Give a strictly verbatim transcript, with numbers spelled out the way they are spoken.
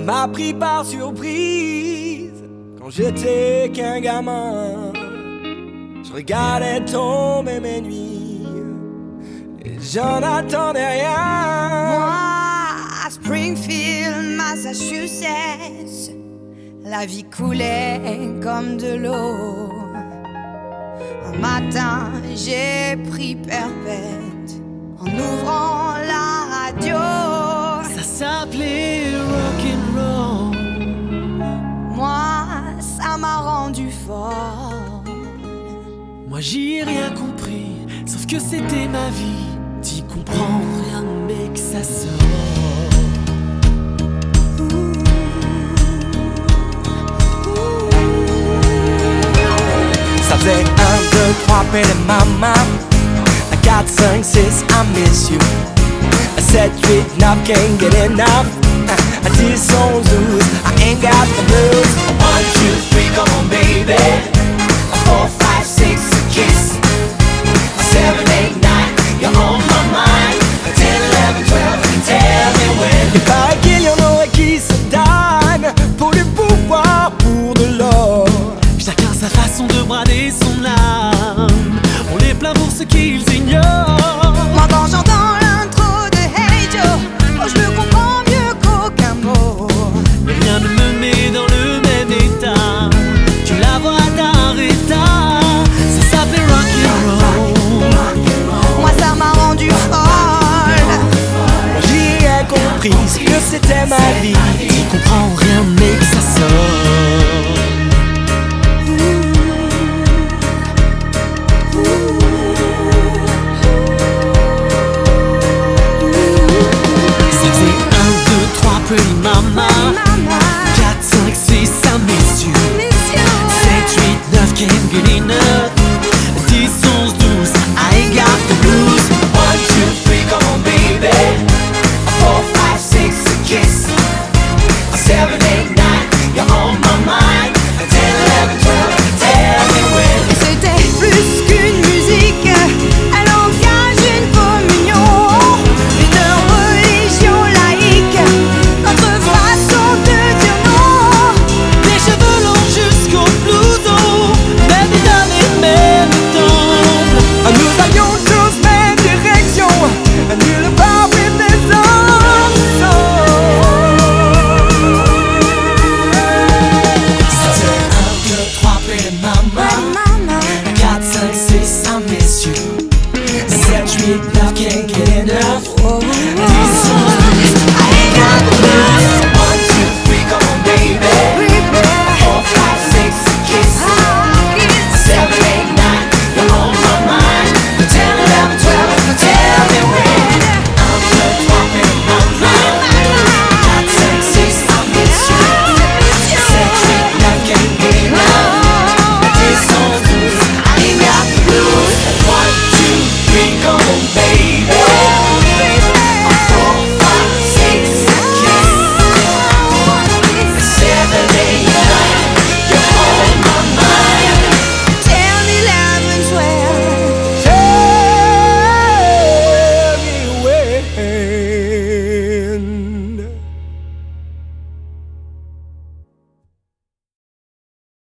m'a pris par surprise quand j'étais qu'un gamin. Je regardais tomber mes nuits et j'en attendais rien. Moi, à Springfield, Massachusetts, la vie coulait comme de l'eau. Un matin, j'ai pris perpète en ouvrant la radio. Ça s'appelait rock'n'roll. Moi, ça m'a rendu fort. Moi j'y ai rien compris, sauf que c'était ma vie. T'y comprends rien, mec, ça sort. Ça faisait un, deux, trois, pelle maman. À quatre, cinq, six, I miss you. À sept, huit, neuf, can't get enough. À dix, onze, douze, I ain't got the blues. One, two, three, come on baby. A four, five, six, a kiss. A seven, eight, nine, you're on my mind. A ten, eleven, twelve, tell me when. Il paraît qu'il y en aurait qui se donnent pour du pouvoir, pour de l'or. Chacun sa façon de brader son âme. On les plaint pour ce qu'ils ignorent. Moi quand j'entends l'intro de Hey Joe, oh je le comprends mieux qu'aucun mot. Mais rien ne me met dans le même état que la voix d'Aretha. Ça s'appelle rock'n'roll. Moi ça m'a rendu folle. J'y ai compris ce que c'était ma vie. Tu comprends rien mais que ça sort.